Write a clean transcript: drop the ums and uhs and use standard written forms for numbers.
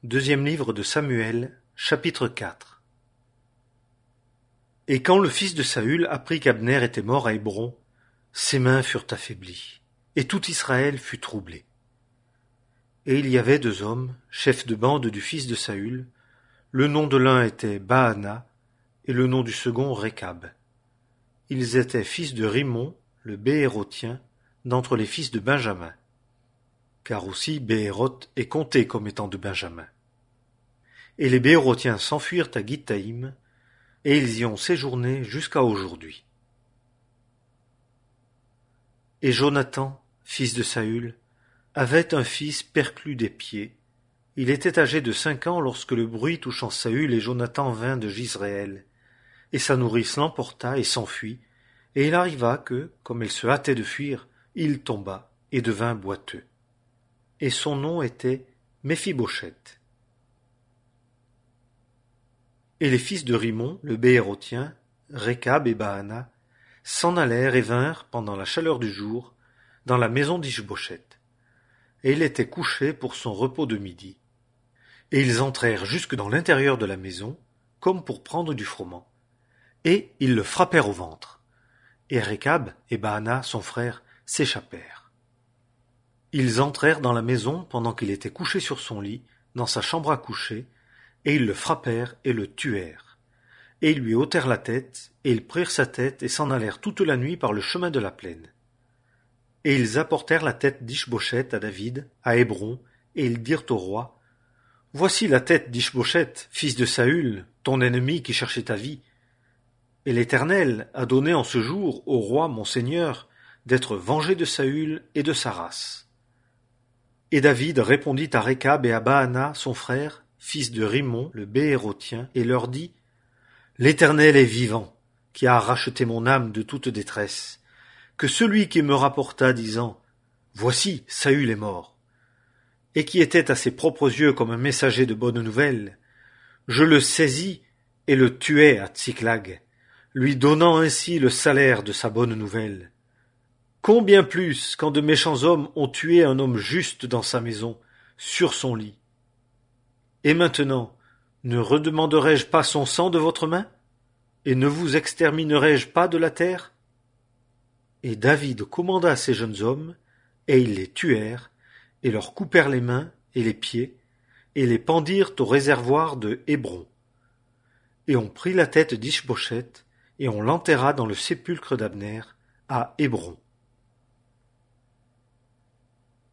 Deuxième livre de Samuel, chapitre 4. Et quand le fils de Saül apprit qu'Abner était mort à Hébron, ses mains furent affaiblies, et tout Israël fut troublé. Et il y avait deux hommes, chefs de bande du fils de Saül. Le nom de l'un était Baana, et le nom du second Rékab. Ils étaient fils de Rimon, le Béérotien, d'entre les fils de Benjamin. Car aussi Bééroth est compté comme étant de Benjamin. Et les Béérotiens s'enfuirent à Gittaïm, et ils y ont séjourné jusqu'à aujourd'hui. Et Jonathan, fils de Saül, avait un fils perclus des pieds. Il était âgé de 5 ans lorsque le bruit touchant Saül et Jonathan vint de Jizréel. Et sa nourrice l'emporta et s'enfuit, et il arriva que, comme elle se hâtait de fuir, il tomba et devint boiteux. Et son nom était Méphibosheth. Et les fils de Rimon, le Béérotien, Rékab et Baana, s'en allèrent et vinrent, pendant la chaleur du jour, dans la maison d'Ish-Bosheth. Et il était couché pour son repos de midi. Et ils entrèrent jusque dans l'intérieur de la maison, comme pour prendre du froment. Et ils le frappèrent au ventre. Et Rékab et Baana, son frère, s'échappèrent. Ils entrèrent dans la maison pendant qu'il était couché sur son lit, dans sa chambre à coucher, et ils le frappèrent et le tuèrent. Et ils lui ôtèrent la tête, et ils prirent sa tête et s'en allèrent toute la nuit par le chemin de la plaine. Et ils apportèrent la tête d'Ish-Bosheth à David, à Hébron, et ils dirent au roi, « Voici la tête d'Ish-Bosheth, fils de Saül, ton ennemi qui cherchait ta vie. Et l'Éternel a donné en ce jour au roi mon seigneur d'être vengé de Saül et de sa race. » Et David répondit à Rékab et à Baana, son frère, fils de Rimon, le Béérotien, et leur dit, « L'Éternel est vivant, qui a racheté mon âme de toute détresse, que celui qui me rapporta disant, « Voici, Saül est mort », et qui était à ses propres yeux comme un messager de bonnes nouvelles, je le saisis et le tuai à Tsiklag, lui donnant ainsi le salaire de sa bonne nouvelle. Combien plus quand de méchants hommes ont tué un homme juste dans sa maison, sur son lit. Et maintenant, ne redemanderai-je pas son sang de votre main? Et ne vous exterminerai-je pas de la terre? Et David commanda à ces jeunes hommes, et ils les tuèrent, et leur coupèrent les mains et les pieds, et les pendirent au réservoir de Hébron. Et on prit la tête d'Ish-Bosheth, et on l'enterra dans le sépulcre d'Abner, à Hébron.